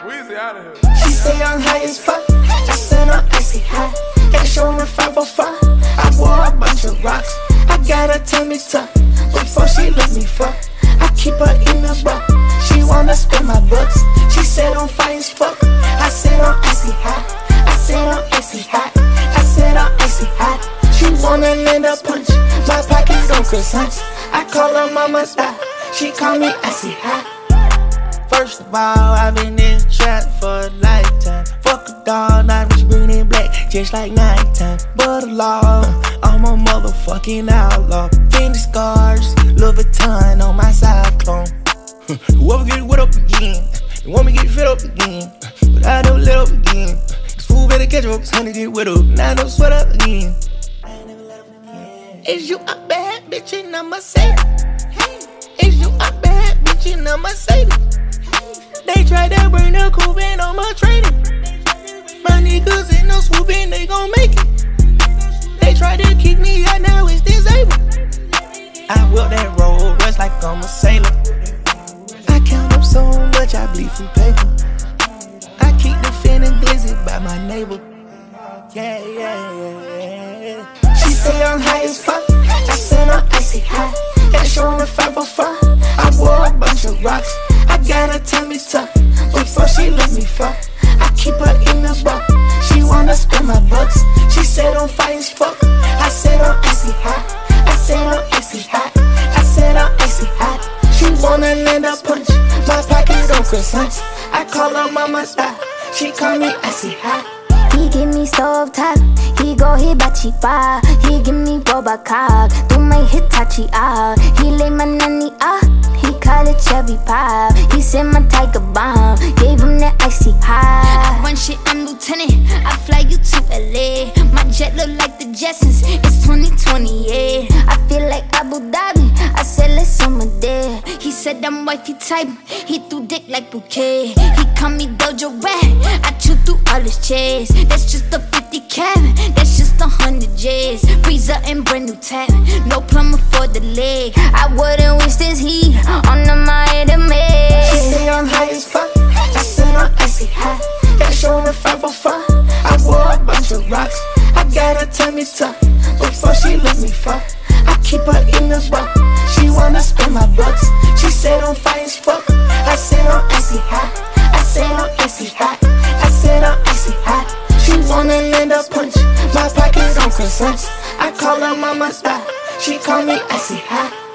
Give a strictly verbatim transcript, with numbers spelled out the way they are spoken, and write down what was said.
Weezy out of here. She say I'm high as fuck. I said I'm icy high. Got a show in the five oh five. I wore a bunch of rocks. I got her tummy tuck. Before she let me fuck, I keep her in the buck. She wanna spend my bucks. She said I'm fine as fuck. I said I'm icy high. I said I'm icy high. I said I'm icy high. She wanna land a punch. My pockets go croissants. I call her mama style. She call me icy high. First of all, I've been in the trap for a lifetime. Fuck a dog, now I'm green and black, just like nighttime. But a law, I'm a motherfucking outlaw. Fendi scars, Louis Vuitton on my cyclone. Whoever get wet up again, they want me get fit up again, but I don't let up again. This fool better catch up, cause honey get wet up, now I don't sweat up again. Is you a bad bitch and I'ma say it? Is you a bad bitch and I'ma say it? They tried to bring the coupe in on my training. My niggas ain't no swooping, they gon' make it. They tried to kick me out, now it's disabled. I whip that roll, rest like I'm a sailor. I count up so much, I bleed from paper. I keep the feeling glizzy by my neighbor. Yeah, yeah, yeah. She say I'm high as fuck. I said I'm icy high. Got a show in the five oh five. I wore a bunch of rocks. I got her tummy tuck. Before she let me fuck, I keep her in the buck. She wanna spend my bucks. She said I'm fine as fuck. I said I'm icy high. I said I'm icy high. I said I'm icy high. She wanna land a punch. My pockets go croissants. I call her mama style. She call me icy high. He give me stove top, he go hibachi bar. He give me boba cock, do my Hitachi ah. He lay my nanny ah, he call it cherry pop. He said my tiger bomb, gave him that icy high. I run shit, I'm lieutenant, I fly you to L A. My jet look like the Jetsons, it's twenty twenty, yeah. I feel like Abu Dhabi, I said let's summer there. He said I'm wifey type, he threw dick like bouquet. He call me Doja Rat, I chew through all his chairs. That's just a fifty cap, that's just a hundred J's. Freezer and brand new tap, no plumber for the leg. I wouldn't waste this heat on the Miami. She say I'm high as fuck. I said I'm icy high. Got a show in the five oh five. I wore a bunch of rocks. I got her tummy tuck. Before she let me fuck, I keep her in the buck. She wanna spend my bucks. She said I'm fine as fuck. I said I'm icy high. I said I'm icy high. I said I'm icy high. She wanna land a punch. My pockets on croissants. I call her mama style. She call me icy high.